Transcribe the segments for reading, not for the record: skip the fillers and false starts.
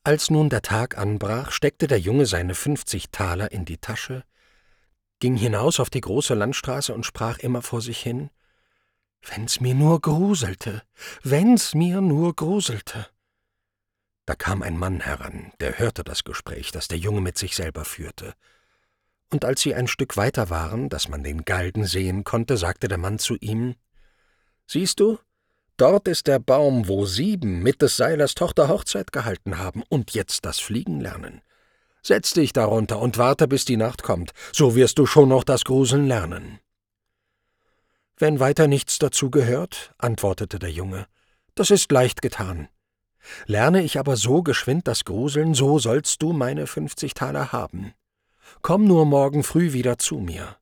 Als nun der Tag anbrach, steckte der Junge seine 50 Taler in die Tasche, ging hinaus auf die große Landstraße und sprach immer vor sich hin: »Wenn's mir nur gruselte, wenn's mir nur gruselte!« Da kam ein Mann heran, der hörte das Gespräch, das der Junge mit sich selber führte. Und als sie ein Stück weiter waren, dass man den Galgen sehen konnte, sagte der Mann zu ihm: »Siehst du, dort ist der Baum, wo 7 mit des Seilers Tochter Hochzeit gehalten haben und jetzt das Fliegen lernen. Setz dich darunter und warte, bis die Nacht kommt, so wirst du schon noch das Gruseln lernen.« »Wenn weiter nichts dazu gehört«, antwortete der Junge, »das ist leicht getan. Lerne ich aber so geschwind das Gruseln, so sollst du meine 50 Taler haben. Komm nur morgen früh wieder zu mir.«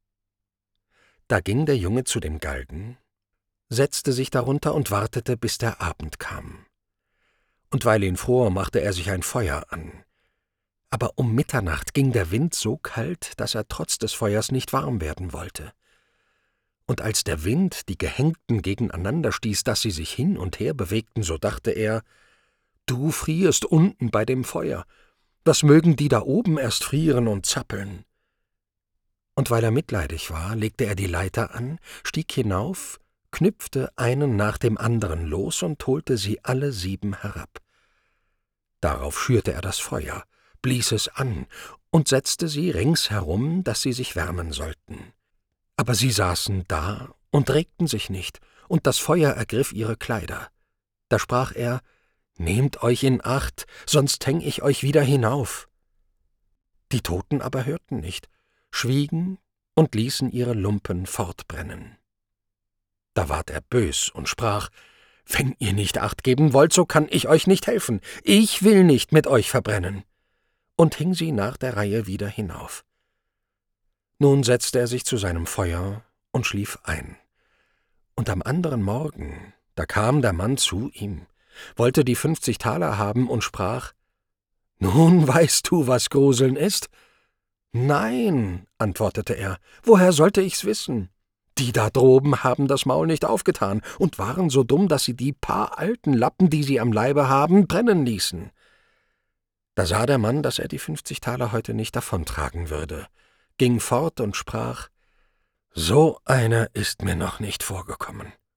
Da ging der Junge zu dem Galgen, setzte sich darunter und wartete, bis der Abend kam. Und weil ihn fror, machte er sich ein Feuer an. Aber um Mitternacht ging der Wind so kalt, dass er trotz des Feuers nicht warm werden wollte. Und als der Wind die Gehängten gegeneinander stieß, dass sie sich hin und her bewegten, so dachte er: »Du frierst unten bei dem Feuer, das mögen die da oben erst frieren und zappeln.« Und weil er mitleidig war, legte er die Leiter an, stieg hinauf, knüpfte einen nach dem anderen los und holte sie alle 7 herab. Darauf schürte er das Feuer, blies es an und setzte sie ringsherum, dass sie sich wärmen sollten. Aber sie saßen da und regten sich nicht, und das Feuer ergriff ihre Kleider. Da sprach er: »Nehmt euch in Acht, sonst häng ich euch wieder hinauf.« Die Toten aber hörten nicht, schwiegen und ließen ihre Lumpen fortbrennen. Da ward er bös und sprach: »Wenn ihr nicht Acht geben wollt, so kann ich euch nicht helfen. Ich will nicht mit euch verbrennen.« Und hing sie nach der Reihe wieder hinauf. Nun setzte er sich zu seinem Feuer und schlief ein. Und am anderen Morgen, da kam der Mann zu ihm, wollte die 50 Taler haben und sprach: »Nun weißt du, was Gruseln ist?« »Nein«, antwortete er, »woher sollte ich's wissen? Die da droben haben das Maul nicht aufgetan und waren so dumm, dass sie die paar alten Lappen, die sie am Leibe haben, brennen ließen.« Da sah der Mann, dass er die 50 Taler heute nicht davontragen würde, ging fort und sprach: »So einer ist mir noch nicht vorgekommen.